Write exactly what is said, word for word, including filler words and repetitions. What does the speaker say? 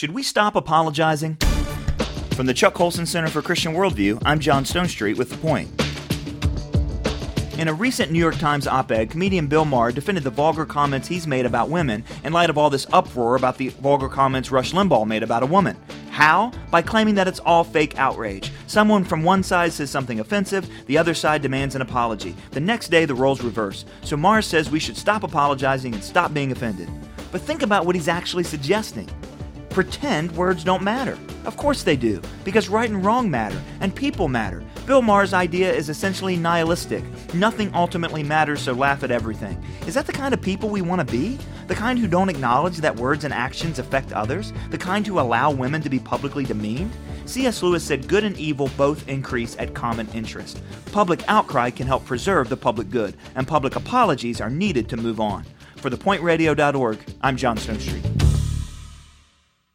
Should we stop apologizing? From the Chuck Colson Center for Christian Worldview, I'm John Stonestreet with The Point. In a recent New York Times op-ed, comedian Bill Maher defended the vulgar comments he's made about women in light of all this uproar about the vulgar comments Rush Limbaugh made about a woman. How? By claiming that it's all fake outrage. Someone from one side says something offensive, the other side demands an apology. The next day, the roles reverse. So Maher says we should stop apologizing and stop being offended. But think about what he's actually suggesting. Pretend words don't matter. Of course they do, because right and wrong matter, and people matter. Bill Maher's idea is essentially nihilistic. Nothing ultimately matters, so laugh at everything. Is that the kind of people we want to be? The kind who don't acknowledge that words and actions affect others? The kind who allow women to be publicly demeaned? C S Lewis said good and evil both increase at common interest. Public outcry can help preserve the public good, and public apologies are needed to move on. For the point radio dot org, I'm John Stonestreet.